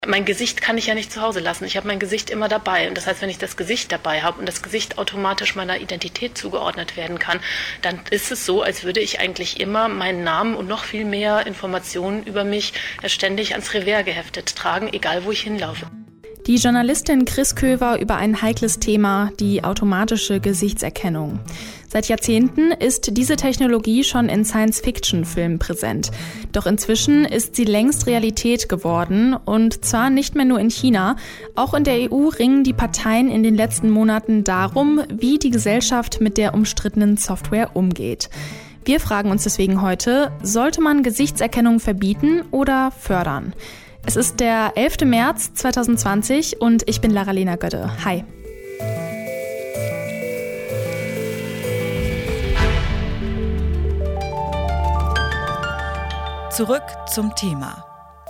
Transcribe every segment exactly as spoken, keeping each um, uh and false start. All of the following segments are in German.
Mein Gesicht kann ich ja nicht zu Hause lassen. Ich habe mein Gesicht immer dabei. Und das heißt, wenn ich das Gesicht dabei habe und das Gesicht automatisch meiner Identität zugeordnet werden kann, dann ist es so, als würde ich eigentlich immer meinen Namen und noch viel mehr Informationen über mich ständig ans Revers geheftet tragen, egal wo ich hinlaufe. Die Journalistin Chris Köver über ein heikles Thema, die automatische Gesichtserkennung. Seit Jahrzehnten ist diese Technologie schon in Science-Fiction-Filmen präsent. Doch inzwischen ist sie längst Realität geworden und zwar nicht mehr nur in China. Auch in der E U ringen die Parteien in den letzten Monaten darum, wie die Gesellschaft mit der umstrittenen Software umgeht. Wir fragen uns deswegen heute, sollte man Gesichtserkennung verbieten oder fördern? Es ist der elfter März zweitausendzwanzig und ich bin Lara-Lena Götte. Hi. Zurück zum Thema.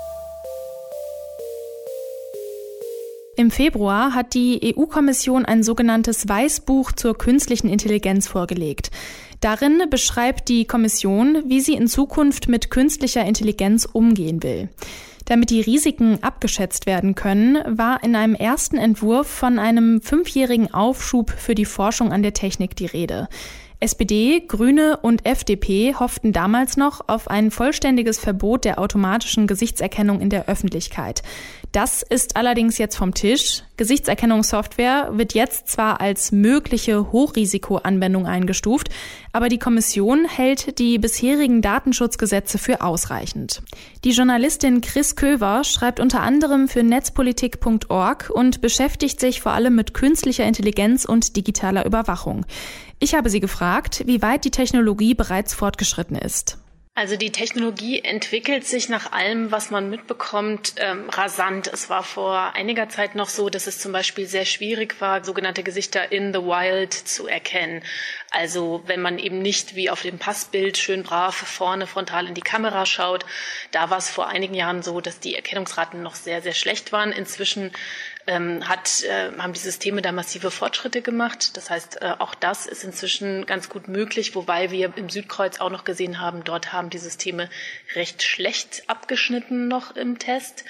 Im Februar hat die E U-Kommission ein sogenanntes Weißbuch zur künstlichen Intelligenz vorgelegt. Darin beschreibt die Kommission, wie sie in Zukunft mit künstlicher Intelligenz umgehen will. Damit die Risiken abgeschätzt werden können, war in einem ersten Entwurf von einem fünfjährigen Aufschub für die Forschung an der Technik die Rede. S P D, Grüne und F D P hofften damals noch auf ein vollständiges Verbot der automatischen Gesichtserkennung in der Öffentlichkeit. Das ist allerdings jetzt vom Tisch. Gesichtserkennungssoftware wird jetzt zwar als mögliche Hochrisikoanwendung eingestuft, aber die Kommission hält die bisherigen Datenschutzgesetze für ausreichend. Die Journalistin Chris Köver schreibt unter anderem für netzpolitik punkt org und beschäftigt sich vor allem mit künstlicher Intelligenz und digitaler Überwachung. Ich habe sie gefragt, wie weit die Technologie bereits fortgeschritten ist. Also die Technologie entwickelt sich nach allem, was man mitbekommt, ähm, rasant. Es war vor einiger Zeit noch so, dass es zum Beispiel sehr schwierig war, sogenannte Gesichter in the wild zu erkennen. Also wenn man eben nicht wie auf dem Passbild schön brav vorne frontal in die Kamera schaut, da war es vor einigen Jahren so, dass die Erkennungsraten noch sehr, sehr schlecht waren. Inzwischen ähm, hat, äh, haben die Systeme da massive Fortschritte gemacht. Das heißt, äh, auch das ist inzwischen ganz gut möglich, wobei wir im Südkreuz auch noch gesehen haben, dort haben die Systeme recht schlecht abgeschnitten noch im Test.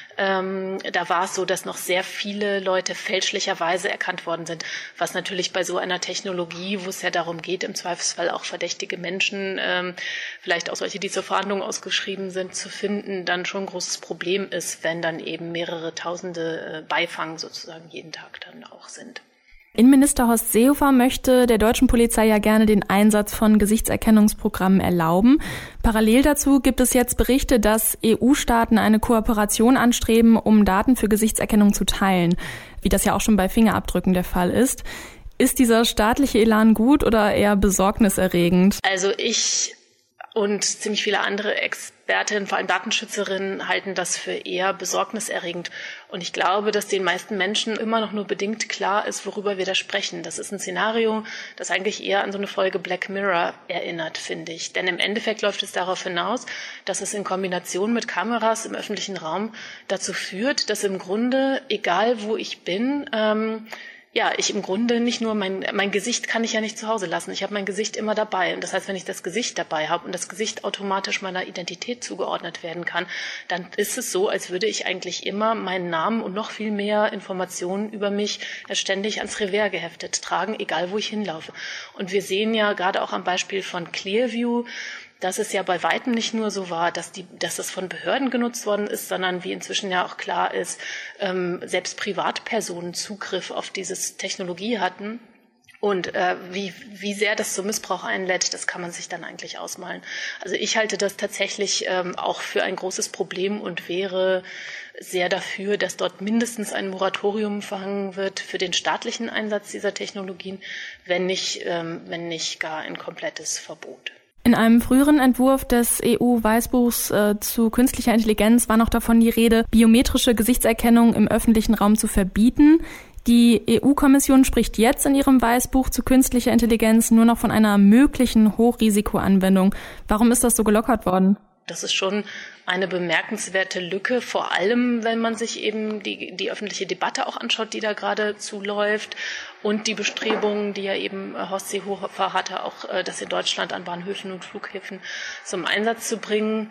Ähm, da war es so, dass noch sehr viele Leute fälschlicherweise erkannt worden sind, was natürlich bei so einer Technologie, wo es ja darum geht, im Zweifelsfall auch verdächtige Menschen, ähm, vielleicht auch solche, die zur Verhandlung ausgeschrieben sind, zu finden, dann schon ein großes Problem ist, wenn dann eben mehrere Tausende äh, Beifang sozusagen jeden Tag dann auch sind. Innenminister Horst Seehofer möchte der deutschen Polizei ja gerne den Einsatz von Gesichtserkennungsprogrammen erlauben. Parallel dazu gibt es jetzt Berichte, dass E U-Staaten eine Kooperation anstreben, um Daten für Gesichtserkennung zu teilen, wie das ja auch schon bei Fingerabdrücken der Fall ist. Ist dieser staatliche Elan gut oder eher besorgniserregend? Also ich und ziemlich viele andere Expertinnen, vor allem Datenschützerinnen, halten das für eher besorgniserregend. Und ich glaube, dass den meisten Menschen immer noch nur bedingt klar ist, worüber wir da sprechen. Das ist ein Szenario, das eigentlich eher an so eine Folge Black Mirror erinnert, finde ich. Denn im Endeffekt läuft es darauf hinaus, dass es in Kombination mit Kameras im öffentlichen Raum dazu führt, dass im Grunde, egal wo ich bin, ähm, ja, ich im Grunde nicht nur mein mein Gesicht kann ich ja nicht zu Hause lassen. Ich habe mein Gesicht immer dabei. Und das heißt, wenn ich das Gesicht dabei habe und das Gesicht automatisch meiner Identität zugeordnet werden kann, dann ist es so, als würde ich eigentlich immer meinen Namen und noch viel mehr Informationen über mich ständig ans Revers geheftet tragen, egal wo ich hinlaufe. Und wir sehen ja gerade auch am Beispiel von Clearview, dass es ja bei weitem nicht nur so war, dass die, dass das von Behörden genutzt worden ist, sondern wie inzwischen ja auch klar ist, ähm, selbst Privatpersonen Zugriff auf diese Technologie hatten. Und äh, wie, wie sehr das zum Missbrauch einlädt, das kann man sich dann eigentlich ausmalen. Also ich halte das tatsächlich ähm, auch für ein großes Problem und wäre sehr dafür, dass dort mindestens ein Moratorium verhangen wird für den staatlichen Einsatz dieser Technologien, wenn nicht, ähm, wenn nicht gar ein komplettes Verbot. In einem früheren Entwurf des E U-Weißbuchs äh, zu künstlicher Intelligenz war noch davon die Rede, biometrische Gesichtserkennung im öffentlichen Raum zu verbieten. Die E U-Kommission spricht jetzt in ihrem Weißbuch zu künstlicher Intelligenz nur noch von einer möglichen Hochrisikoanwendung. Warum ist das so gelockert worden? Das ist schon eine bemerkenswerte Lücke, vor allem wenn man sich eben die, die öffentliche Debatte auch anschaut, die da gerade zuläuft und die Bestrebungen, die ja eben Horst Seehofer hatte, auch das in Deutschland an Bahnhöfen und Flughäfen zum Einsatz zu bringen.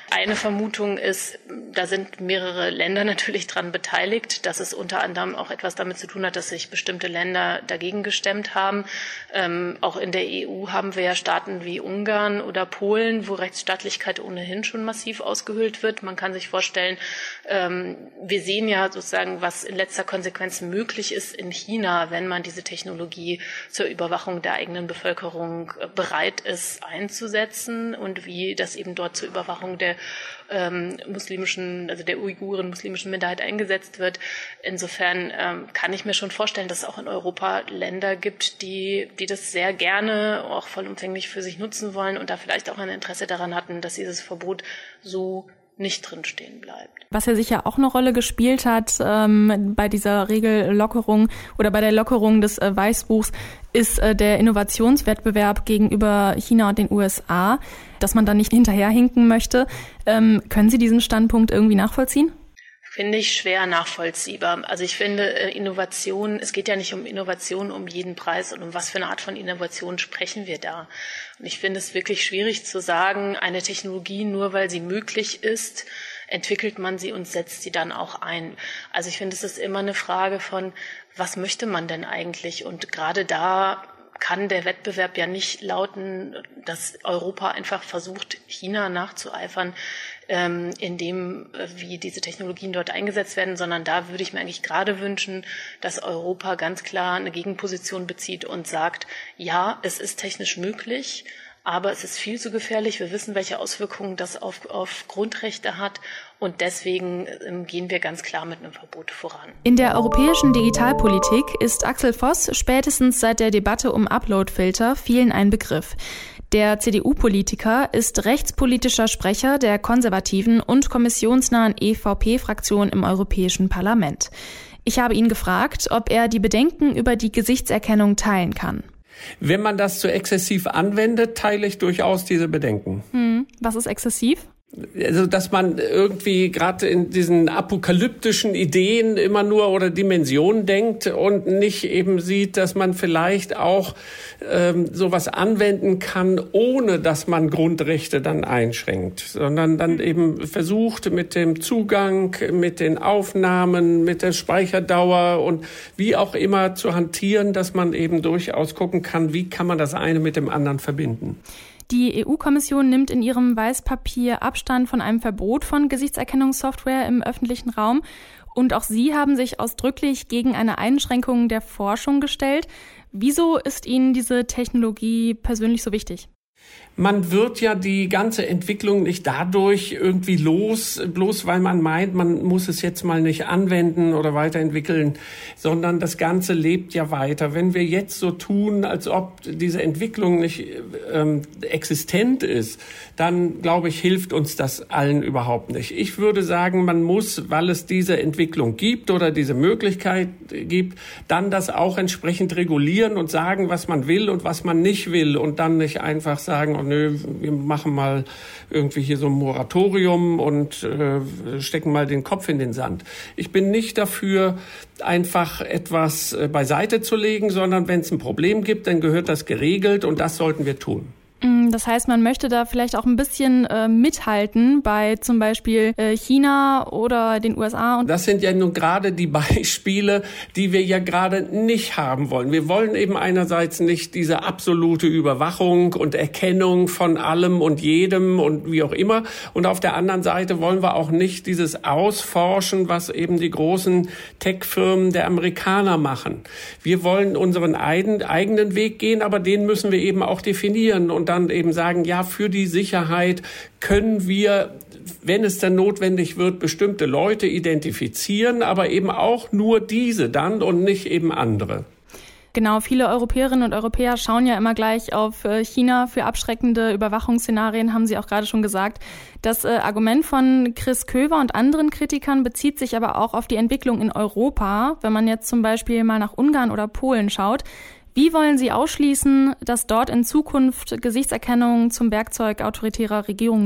Eine Vermutung ist, da sind mehrere Länder natürlich dran beteiligt, dass es unter anderem auch etwas damit zu tun hat, dass sich bestimmte Länder dagegen gestemmt haben. Ähm, auch in der E U haben wir ja Staaten wie Ungarn oder Polen, wo Rechtsstaatlichkeit ohnehin schon massiv ausgehöhlt wird. Man kann sich vorstellen, ähm, wir sehen ja sozusagen, was in letzter Konsequenz möglich ist in China, wenn man diese Technologie zur Überwachung der eigenen Bevölkerung bereit ist einzusetzen und wie das eben dort zur Überwachung der ähm, muslimischen, also der Uiguren, muslimischen Minderheit eingesetzt wird. Insofern ähm, kann ich mir schon vorstellen, dass es auch in Europa Länder gibt, die, die das sehr gerne auch vollumfänglich für sich nutzen wollen und da vielleicht auch ein Interesse daran hatten, dass dieses Verbot so nicht drinstehen bleibt. Was ja sicher auch eine Rolle gespielt hat ähm, bei dieser Regellockerung oder bei der Lockerung des äh, Weißbuchs, ist äh, der Innovationswettbewerb gegenüber China und den U S A, dass man da nicht hinterherhinken möchte. Ähm, können Sie diesen Standpunkt irgendwie nachvollziehen? Finde ich schwer nachvollziehbar. Also ich finde Innovation, es geht ja nicht um Innovation um jeden Preis und um was für eine Art von Innovation sprechen wir da. Und ich finde es wirklich schwierig zu sagen, eine Technologie, nur weil sie möglich ist, entwickelt man sie und setzt sie dann auch ein. Also ich finde, es ist immer eine Frage von, was möchte man denn eigentlich? Und gerade da kann der Wettbewerb ja nicht lauten, dass Europa einfach versucht, China nachzueifern, ähm, in dem, wie diese Technologien dort eingesetzt werden, sondern da würde ich mir eigentlich gerade wünschen, dass Europa ganz klar eine Gegenposition bezieht und sagt, ja, es ist technisch möglich, aber es ist viel zu gefährlich. Wir wissen, welche Auswirkungen das auf, auf Grundrechte hat. Und deswegen ähm, gehen wir ganz klar mit einem Verbot voran. In der europäischen Digitalpolitik ist Axel Voss spätestens seit der Debatte um Uploadfilter vielen ein Begriff. Der C D U-Politiker ist rechtspolitischer Sprecher der konservativen und kommissionsnahen E V P-Fraktion im Europäischen Parlament. Ich habe ihn gefragt, ob er die Bedenken über die Gesichtserkennung teilen kann. Wenn man das zu exzessiv anwendet, teile ich durchaus diese Bedenken. Hm, was ist exzessiv? Also, dass man irgendwie gerade in diesen apokalyptischen Ideen immer nur oder Dimensionen denkt und nicht eben sieht, dass man vielleicht auch ähm, sowas anwenden kann, ohne dass man Grundrechte dann einschränkt, sondern dann eben versucht mit dem Zugang, mit den Aufnahmen, mit der Speicherdauer und wie auch immer zu hantieren, dass man eben durchaus gucken kann, wie kann man das eine mit dem anderen verbinden. Die E U-Kommission nimmt in ihrem Weißpapier Abstand von einem Verbot von Gesichtserkennungssoftware im öffentlichen Raum. Und auch Sie haben sich ausdrücklich gegen eine Einschränkung der Forschung gestellt. Wieso ist Ihnen diese Technologie persönlich so wichtig? Man wird ja die ganze Entwicklung nicht dadurch irgendwie los, bloß weil man meint, man muss es jetzt mal nicht anwenden oder weiterentwickeln, sondern das Ganze lebt ja weiter. Wenn wir jetzt so tun, als ob diese Entwicklung nicht ähm, existent ist, dann, glaube ich, hilft uns das allen überhaupt nicht. Ich würde sagen, man muss, weil es diese Entwicklung gibt oder diese Möglichkeit gibt, dann das auch entsprechend regulieren und sagen, was man will und was man nicht will und dann nicht einfach sagen, oh, nö, wir machen mal irgendwie hier so ein Moratorium und äh, stecken mal den Kopf in den Sand. Ich bin nicht dafür, einfach etwas äh, beiseite zu legen, sondern wenn es ein Problem gibt, dann gehört das geregelt und das sollten wir tun. Das heißt, man möchte da vielleicht auch ein bisschen äh, mithalten bei zum Beispiel äh, China oder den U S A. Und das sind ja nun gerade die Beispiele, die wir ja gerade nicht haben wollen. Wir wollen eben einerseits nicht diese absolute Überwachung und Erkennung von allem und jedem und wie auch immer. Und auf der anderen Seite wollen wir auch nicht dieses Ausforschen, was eben die großen Tech-Firmen der Amerikaner machen. Wir wollen unseren eigenen Weg gehen, aber den müssen wir eben auch definieren und dann eben sagen, ja, für die Sicherheit können wir, wenn es dann notwendig wird, bestimmte Leute identifizieren, aber eben auch nur diese dann und nicht eben andere. Genau, viele Europäerinnen und Europäer schauen ja immer gleich auf China für abschreckende Überwachungsszenarien, haben Sie auch gerade schon gesagt. Das äh, Argument von Chris Köver und anderen Kritikern bezieht sich aber auch auf die Entwicklung in Europa, wenn man jetzt zum Beispiel mal nach Ungarn oder Polen schaut. Wie wollen Sie ausschließen, dass dort in Zukunft Gesichtserkennung zum Werkzeug autoritärer Regierungen wird?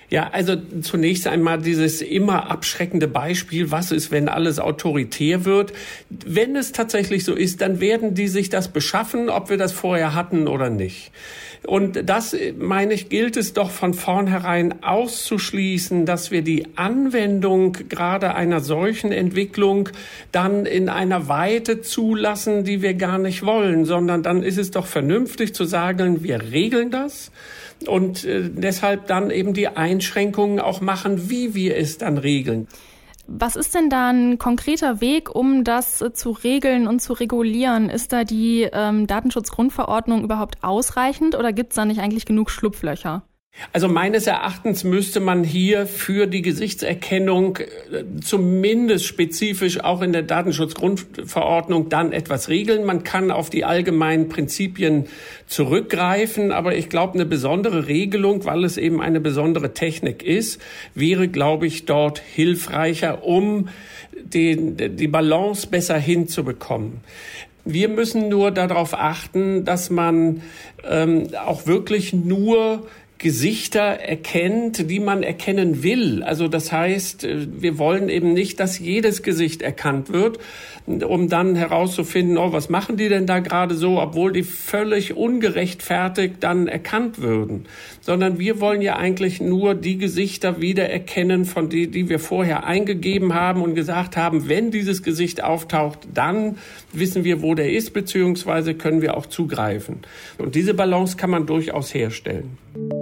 Ja, also zunächst einmal dieses immer abschreckende Beispiel, was ist, wenn alles autoritär wird? Wenn es tatsächlich so ist, dann werden die sich das beschaffen, ob wir das vorher hatten oder nicht. Und das, meine ich, gilt es doch von vornherein auszuschließen, dass wir die Anwendung gerade einer solchen Entwicklung dann in einer Weite zulassen, die wir gar nicht wollen, sondern dann ist es doch vernünftig zu sagen, wir regeln das. Und äh, deshalb dann eben die Einschränkungen auch machen, wie wir es dann regeln. Was ist denn da ein konkreter Weg, um das äh, zu regeln und zu regulieren? Ist da die ähm, Datenschutzgrundverordnung überhaupt ausreichend oder gibt es da nicht eigentlich genug Schlupflöcher? Also meines Erachtens müsste man hier für die Gesichtserkennung zumindest spezifisch auch in der Datenschutzgrundverordnung dann etwas regeln. Man kann auf die allgemeinen Prinzipien zurückgreifen, aber ich glaube, eine besondere Regelung, weil es eben eine besondere Technik ist, wäre, glaube ich, dort hilfreicher, um den, die Balance besser hinzubekommen. Wir müssen nur darauf achten, dass man ähm, auch wirklich nur Gesichter erkennt, die man erkennen will. Also das heißt, wir wollen eben nicht, dass jedes Gesicht erkannt wird, um dann herauszufinden, oh, was machen die denn da gerade so, obwohl die völlig ungerechtfertigt dann erkannt würden. Sondern wir wollen ja eigentlich nur die Gesichter wiedererkennen, von die, die wir vorher eingegeben haben und gesagt haben, wenn dieses Gesicht auftaucht, dann wissen wir, wo der ist, beziehungsweise können wir auch zugreifen. Und diese Balance kann man durchaus herstellen.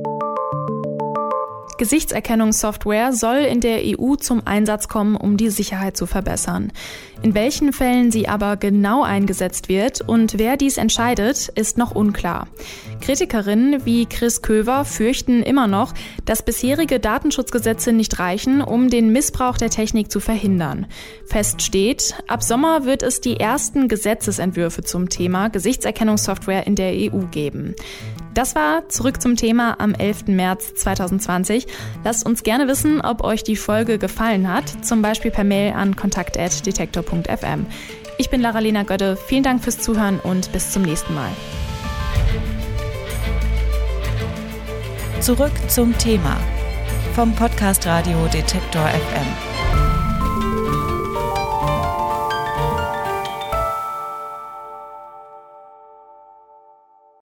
Gesichtserkennungssoftware soll in der E U zum Einsatz kommen, um die Sicherheit zu verbessern. In welchen Fällen sie aber genau eingesetzt wird und wer dies entscheidet, ist noch unklar. Kritikerinnen wie Chris Köver fürchten immer noch, dass bisherige Datenschutzgesetze nicht reichen, um den Missbrauch der Technik zu verhindern. Fest steht, ab Sommer wird es die ersten Gesetzesentwürfe zum Thema Gesichtserkennungssoftware in der E U geben. Das war Zurück zum Thema am elften März zweitausendzwanzig. Lasst uns gerne wissen, ob euch die Folge gefallen hat, zum Beispiel per Mail an kontakt at detektor punkt f m. Ich bin Lara-Lena Götte, vielen Dank fürs Zuhören und bis zum nächsten Mal. Zurück zum Thema vom Podcast Radio Detektor F M.